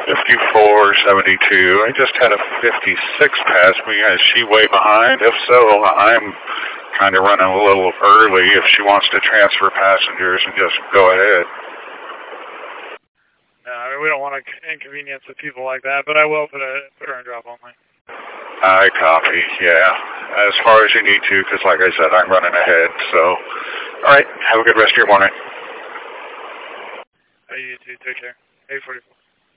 5472. I just had a 56 pass me. Is she way behind? If so, I'm kind of running a little early. If she wants to transfer passengers and just go ahead. No, I mean, we don't want to inconvenience the people like that, but I will put her on drop only. I copy, yeah. As far as you need to, because like I said, I'm running ahead. So, all right, have a good rest of your morning. You too. Take care. 844.